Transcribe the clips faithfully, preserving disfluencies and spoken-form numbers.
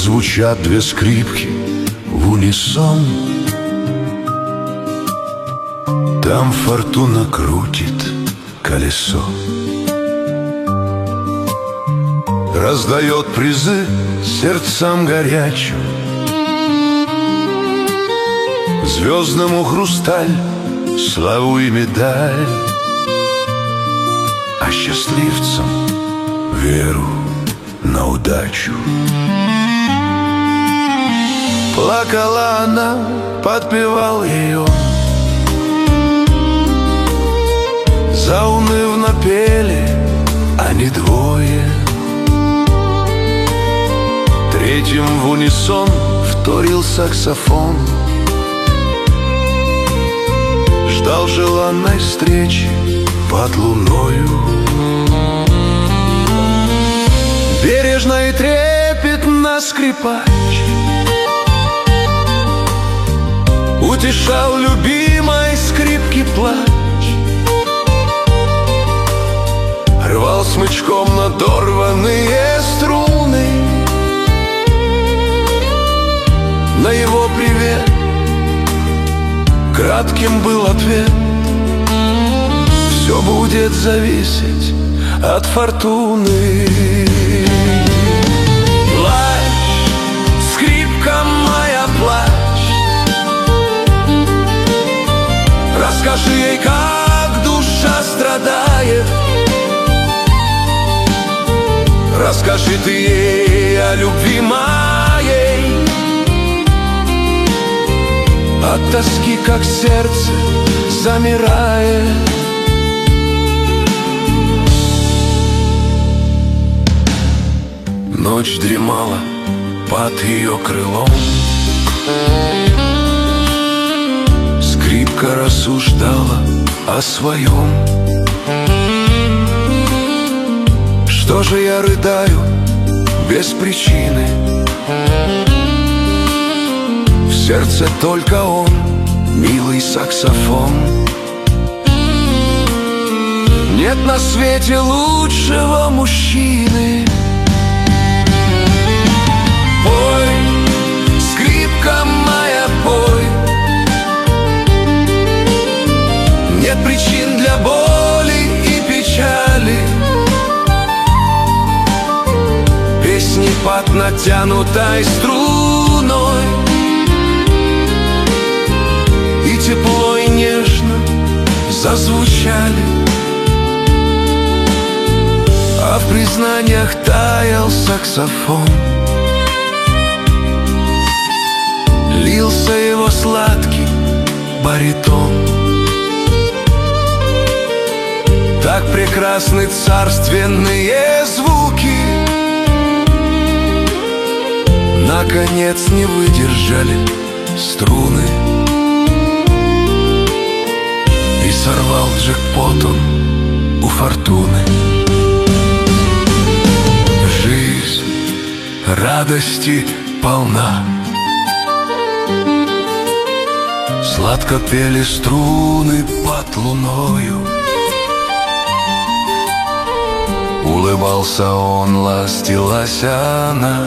звучат две скрипки в унисон. Там фортуна крутит колесо, раздает призы сердцам горячим, звездному хрусталь, славу и медаль, а счастливцам веру на удачу. Плакала она, подпевал ее, заунывно пели они двое. Третьим в унисон вторил саксофон, ждал желанной встречи под луною. Бережно и трепетно скрипач утешал любимой скрипки плач, рвал смычком надорванные струны. На его привет кратким был ответ: все будет зависеть от фортуны. Плачь, скрипка моя, плачь, расскажи ей, как душа страдает. Расскажи ты ей о любви моей, от тоски, как сердце замирает. Ночь дремала под ее крылом, скрипка рассуждала о своем. Что же я рыдаю без причины? В сердце только он, милый саксофон. Нет на свете лучшего мужчины. Пой, скрипка моя, пой. Нет причин для боли и печали. Песни под натянутой струной, и тепло и нежно зазвучали, а в признаниях таял саксофон. Лился его сладкий баритон. Так прекрасны царственные звуки, наконец не выдержали струны, и сорвал джекпот он у фортуны. Жизнь радости полна, сладко пели струны под луною. Улыбался он, ластилась она,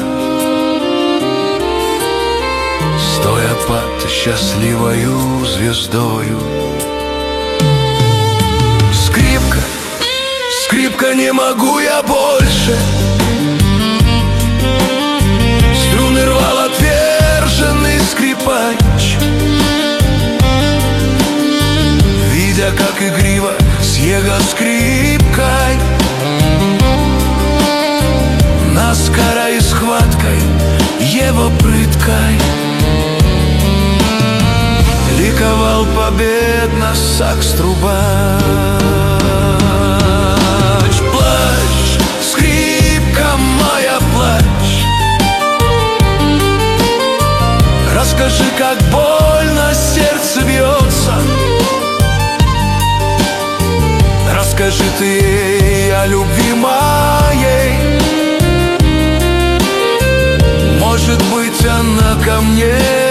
стоя под счастливою звездою. Скрипка, скрипка, не могу я больше. Струны рвал отверженный скрипач, видя, как игриво с его скрипкой наскоро и схваткой его прыткой ликовал победно сакс-трубач. Плачь, скрипка моя, плачь, расскажи, как больно сердце бьется. Расскажи ты ей о любви моей, может быть, она ко мне